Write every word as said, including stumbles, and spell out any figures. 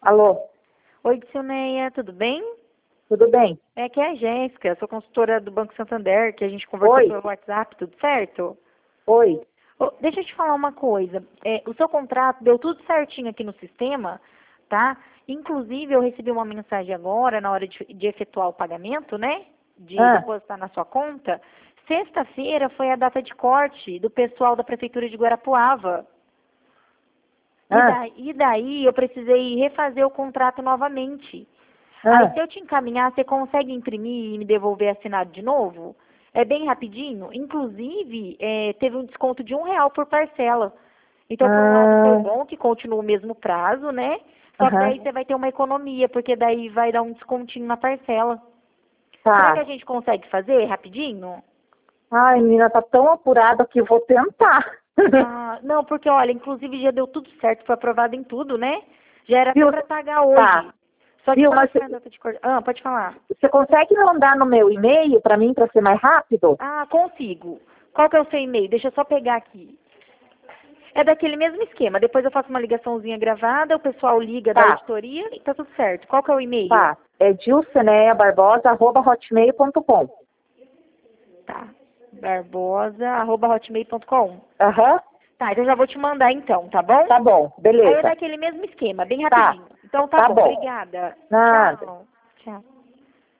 Alô, Oi, Dilneia, tudo bem? tudo bem? É que é a Jéssica, sou consultora do Banco Santander, que a gente conversou Oi, pelo WhatsApp, tudo certo? oi. Ô, deixa eu te falar uma coisa. É, o seu contrato deu tudo certinho aqui no sistema, tá? Inclusive, eu recebi uma mensagem agora, na hora de, de efetuar o pagamento, né? De Ah, depositar na sua conta. Sexta-feira foi a data de corte do pessoal da Prefeitura de Guarapuava. E ah, daí, e daí eu precisei refazer o contrato novamente. Aí, ah, se eu te encaminhar, você consegue imprimir e me devolver assinado de novo? É bem rapidinho. Inclusive, é, teve um desconto de um real por parcela. Então, por um lado, foi ah, bom que continua o mesmo prazo, né? Só que aham, daí você vai ter uma economia, porque daí vai dar um descontinho na parcela. Será que a tá. gente consegue fazer rapidinho? Ai, menina, tá tão apurada que eu vou tentar. Ah, não, porque olha, inclusive já deu tudo certo, foi aprovado em tudo, né? Já era até Viu? para pagar Tá. hoje. Só que Viu, como mas foi a data de cor... Ah, pode falar. você consegue mandar no meu e-mail pra mim, pra ser mais rápido? Ah, consigo. Qual que é o seu e-mail? Deixa eu só pegar aqui. É daquele mesmo esquema. Depois eu faço uma ligaçãozinha gravada, o pessoal liga da Tá, auditoria e tá tudo certo. Qual que é o e-mail? tá. É dilceneia barbosa arroba hotmail ponto com. Tá. Barbosa, arroba hotmail ponto com. Aham, Tá, então eu já vou te mandar então, tá bom? tá bom, Aí é beleza. daquele mesmo esquema, bem Tá, rapidinho. Então tá tá bom, bom. obrigada. Nada. Tchau. Tchau.